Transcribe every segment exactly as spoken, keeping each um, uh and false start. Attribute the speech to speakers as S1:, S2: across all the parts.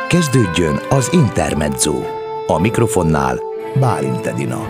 S1: Kezdődjön az Intermezzo. A mikrofonnál Bálint Edina.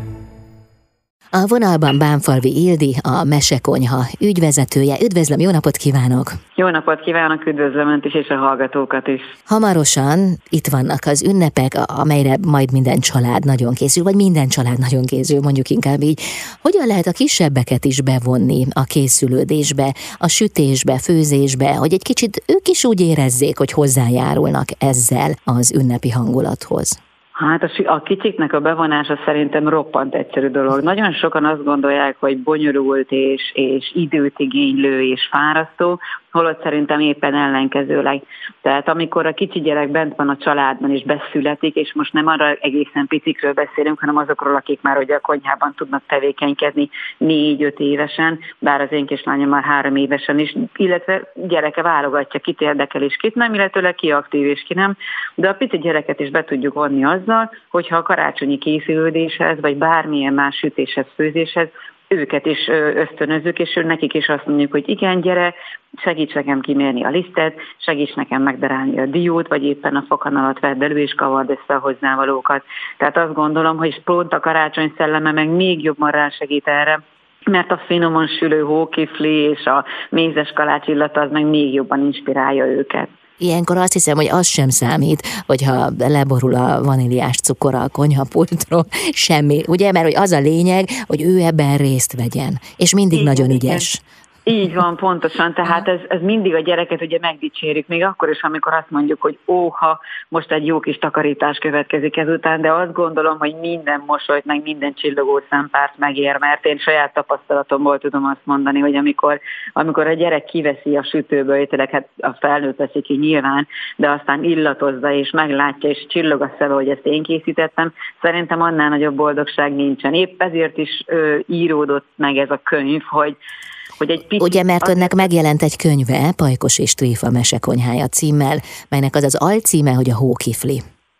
S2: A vonalban Bánfalvi Ildi, a Mesekonyha ügyvezetője. Üdvözlöm, jó napot kívánok!
S3: Jó napot kívánok, üdvözlöm Önt is, és a hallgatókat is.
S2: Hamarosan itt vannak az ünnepek, amelyre majd minden család nagyon készül, vagy minden család nagyon készül, mondjuk inkább így. Hogyan lehet a kisebbeket is bevonni a készülődésbe, a sütésbe, főzésbe, hogy egy kicsit ők is úgy érezzék, hogy hozzájárulnak ezzel az ünnepi hangulathoz?
S3: Hát a, a kicsiknek a bevonása szerintem roppant egyszerű dolog. Nagyon sokan azt gondolják, hogy bonyolult és, és időt igénylő és fárasztó, holott szerintem éppen ellenkezőleg. Tehát amikor a kicsi gyerek bent van a családban és beszületik, és most nem arra egészen picikről beszélünk, hanem azokról, akik már ugye a konyhában tudnak tevékenykedni négy-öt évesen, bár az én kislányom már három évesen is, illetve gyereke válogatja, kit érdekel és kit nem, illetőleg ki aktív és ki nem, de a pici gyereket is be tudjuk vonni azzal, hogyha a karácsonyi készülődéshez, vagy bármilyen más sütéshez, főzéshez őket is ösztönözzük, és nekik is azt mondjuk, hogy igen, gyere, segíts nekem kimérni a lisztet, segíts nekem megdarálni a diót, vagy éppen a fokhanalat vedd elő, és kavard össze a hozzávalókat. Tehát azt gondolom, hogy pont a karácsony szelleme meg még jobban rásegít erre, mert a finoman sülő hókifli és a mézes kalács illata az meg még jobban inspirálja őket.
S2: Ilyenkor azt hiszem, hogy az sem számít, hogyha leborul a vaníliás cukor a konyhapultról, semmi, ugye? Mert hogy az a lényeg, hogy ő ebben részt vegyen, és mindig igen, nagyon ügyes. Igen.
S3: Így van, pontosan, tehát ez, ez mindig a gyereket ugye megdicsérjük, még akkor is, amikor azt mondjuk, hogy óha, most egy jó kis takarítás következik ezután, de azt gondolom, hogy minden mosolyt, meg minden csillogó szempárt megér, mert én saját tapasztalatomból tudom azt mondani, hogy amikor, amikor a gyerek kiveszi a sütőből, tényleg hát a felnőtt veszi ki nyilván, de aztán illatozza és meglátja, és csillog a szeme, hogy ezt én készítettem, szerintem annál nagyobb boldogság nincsen. Épp ezért is ö, íródott meg ez a könyv, hogy
S2: Ugye, mert önnek megjelent egy könyve, Pajkos és Tréfa Mesekonyhája címmel, melynek az az alcíme, hogy a hókifli.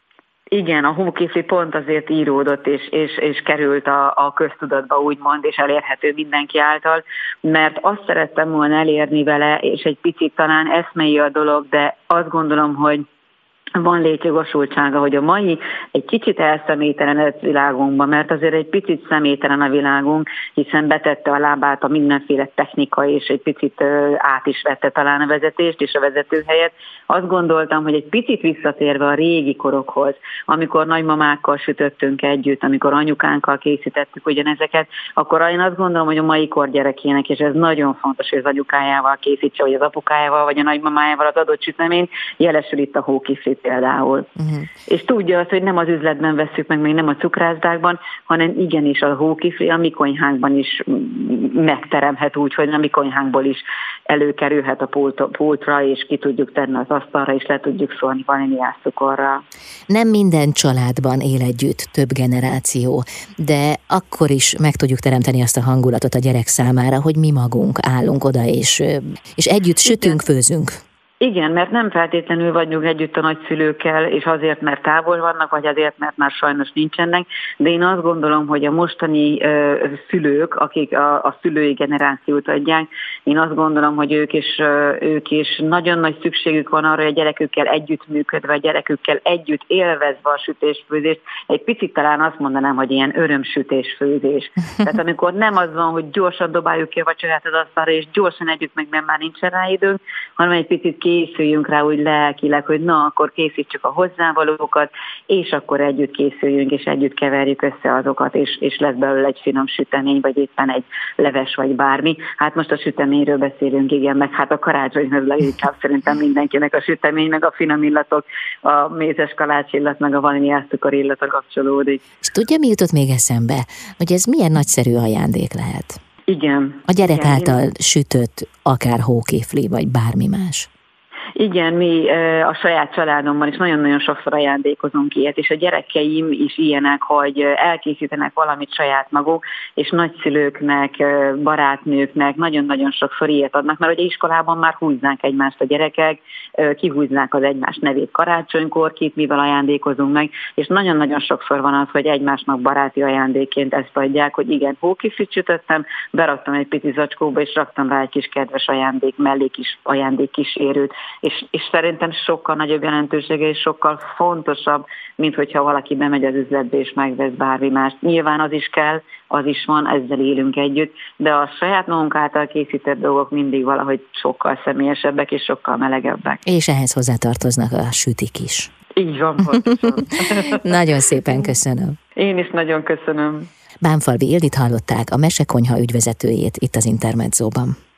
S3: Igen, a hókifli pont azért íródott, és, és, és került a, a köztudatba, úgymond, és elérhető mindenki által, mert azt szerettem volna elérni vele, és egy picit talán eszmei a dolog, de azt gondolom, hogy van létjogosultsága, hogy a mai egy kicsit elszemélytelenedett világunkban, mert azért egy picit személytelen a világunk, hiszen betette a lábát a mindenféle technika, és egy picit át is vette talán a vezetést és a vezetőhelyet. Azt gondoltam, hogy egy picit visszatérve a régi korokhoz, amikor nagymamákkal sütöttünk együtt, amikor anyukánkkal készítettük ugyanezeket, akkor én azt gondolom, hogy a mai kor gyerekének, és ez nagyon fontos, hogy az anyukájával készítse, vagy az apukájával, vagy a nagymamájával az adott süteményt, jelesül itt a hókifli például. Uh-huh. És tudja azt, hogy nem az üzletben vesszük meg, még nem a cukrászdákban, hanem igenis a hókifli a mi konyhánkban is megteremhet úgy, hogy a mi konyhánkból is előkerülhet a pult, pultra, és ki tudjuk tenni az asztalra, és le tudjuk szólni vaníliás cukorral.
S2: Nem minden családban él együtt több generáció, de akkor is meg tudjuk teremteni azt a hangulatot a gyerek számára, hogy mi magunk állunk oda, és, és együtt sütünk, főzünk.
S3: Igen, mert nem feltétlenül vagyunk együtt a nagyszülőkkel, és azért, mert távol vannak, vagy azért, mert már sajnos nincsenek, de én azt gondolom, hogy a mostani ö, szülők, akik a, a szülői generációt adják, én azt gondolom, hogy ők is, ö, ők is nagyon nagy szükségük van arra, hogy a gyerekükkel együttműködve, a gyerekükkel együtt élvezve a sütésfőzést, egy picit talán azt mondanám, hogy ilyen örömsütésfőzés. Tehát amikor nem az van, hogy gyorsan dobáljuk ki a vacsorát az asztalra, és gyorsan együtt meg nem már nincsen rá időnk, hanem egy picit készüljünk rá úgy lelkileg, hogy na, akkor készítsük a hozzávalókat, és akkor együtt készüljünk, és együtt keverjük össze azokat, és, és lesz belőle egy finom sütemény, vagy éppen egy leves, vagy bármi. Hát most a süteményről beszélünk, igen, meg hát a karácsonyhoz leginkább szerintem mindenkinek a sütemény, meg a finom illatok, a mézes kalács illat, meg a vaníliás cukor illata kapcsolódik.
S2: És tudja, mi jutott még eszembe? Hogy ez milyen nagyszerű ajándék lehet?
S3: Igen.
S2: A gyerek
S3: igen,
S2: által
S3: én...
S2: sütött akár hókifli, vagy bármi más.
S3: Igen, mi a saját családomban is nagyon-nagyon sokszor ajándékozunk ilyet, és a gyerekeim is ilyenek, hogy elkészítenek valamit saját maguk, és nagyszülőknek, barátnőknek nagyon-nagyon sokszor ilyet adnak, mert ugye iskolában már húzzák egymást a gyerekek, kihúznák az egymás nevét karácsonykor, kit mivel ajándékozunk meg, és nagyon-nagyon sokszor van az, hogy egymásnak baráti ajándékként ezt adják, hogy igen, hókiflit sütöttem, beraktam egy pici zacskóba, és raktam rá egy kis kedves ajándék mellé kis ajándékkísérőt. és, és szerintem sokkal nagyobb jelentősége, és sokkal fontosabb, mint hogyha valaki bemegy az üzletbe, és megvesz bármi mást. Nyilván az is kell, az is van, ezzel élünk együtt, de a saját magunk által készített dolgok mindig valahogy sokkal személyesebbek, és sokkal melegebbek.
S2: És ehhez hozzátartoznak a sütik is.
S3: Így van, pontosan.
S2: Nagyon szépen köszönöm.
S3: Én is nagyon köszönöm.
S2: Bánfalvi Ildit hallották, a Mesekonyha ügyvezetőjét itt az Intermedzóban.